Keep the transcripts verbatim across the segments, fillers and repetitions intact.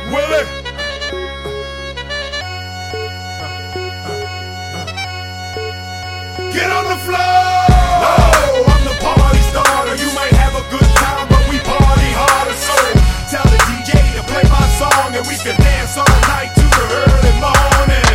Willie. Get on the floor. No, I'm the party starter. You might have a good time, but we party harder. So tell the D J to play my song, and we can dance all night to the early morning.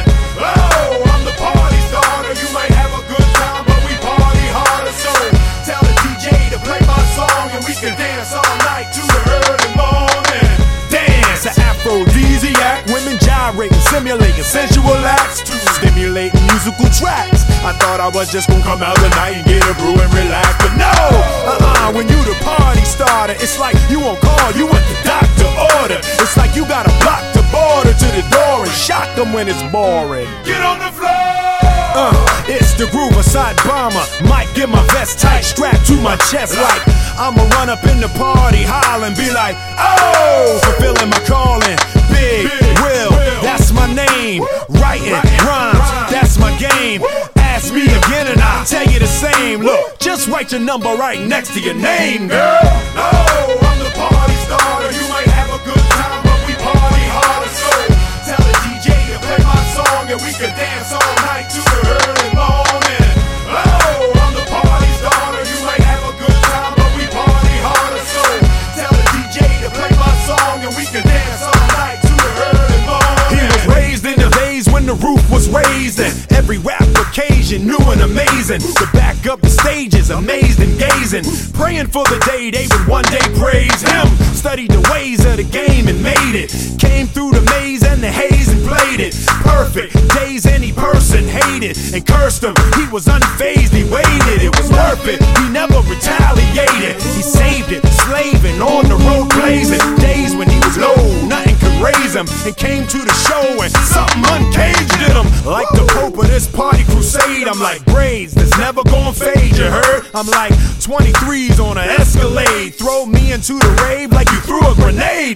Oh, I'm the party starter. You might have a good time, but we party harder. So tell the D J to play my song, and we can dance all night to the early morning. Dance, an aphrodisiac, women gyrating, simulating sensual acts to stimulate musical tracks. I thought I was just gonna come out tonight and get a brew and relax, but no, uh-uh, when you the party starter, it's like you on call, you want the doctor order. It's like you gotta block the border to the door and shock them when it's boring. Get on the floor! Uh, it's the Groove-A-Side Bomber. Might get my vest tight, strapped to my chest like I'ma run up in the party, holler and be like, oh, fulfilling my calling. Big, Big Will, Will, that's my name. Writing rhymes, that's my game. Ask me again and I'll tell you the same. Look, just write your number right next to your name, girl. No, I'm the party starter. You might have a good time, but we party harder. So tell the D J to play my song, and we can dance all night to the early morning. Oh, I'm the party starter. You might have a good time, but we party harder. So tell the D J to play my song, and we can dance all night to the early morning. He was raised in the days when the roof was raised, and every rap occasion new and amazing. To back up the stages, amazed and gazing, praying for the day they would one day praise him. Studied the ways of the game and made it. Came through the maze and the haze and played it perfect. Days any person hated and cursed him. He was unfazed, he waited, it was worth it. He never retaliated, he saved it. Slaving on the road blazing. Days when he was low, nothing could raise him. And came to the show and something uncaged in him. Like the Pope of this party crusade, I'm like braids that's never gonna fade, you heard? I'm like twenty-threes on an Escalade. Throw me into the rave like you threw a grenade.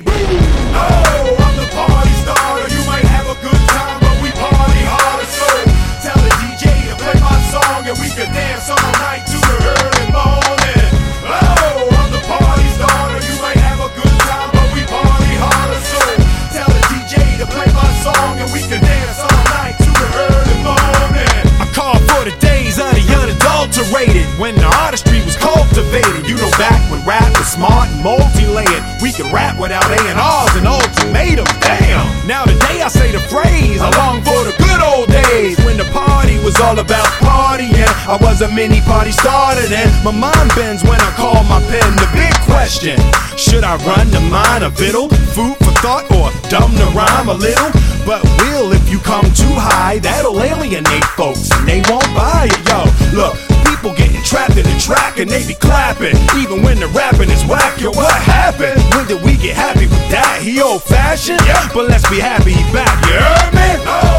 Oh, I'm the party starter. You might have a good time, but we party harder. So tell the D J to play my song, and we can dance all night to the early morning. Oh, I'm the party starter. You might have a good time, but we party harder. So tell the D J to play my song, and we can dance all night to the early morning. I call for the days of the unadulterated, when the artistry was cultivated. You know, back when rap was smart and multi-layered, we could rap without A and R's and ultimatums. Damn! Now today I say the phrase, I long for the good old days when the party was all about partying. I was a mini party starter then. My mind bends when I call my pen. The big question, should I run the mind a vittle? Food for thought or dumb to rhyme a little? But will, if you come too high, that'll alienate folks and they won't buy it, yo. Look, people getting trapped in the track and they be clapping, even when the rapping is whack. Yo, what happened? When did we get happy with that? He old fashioned? Yeah. But let's be happy he back, you heard me? Oh.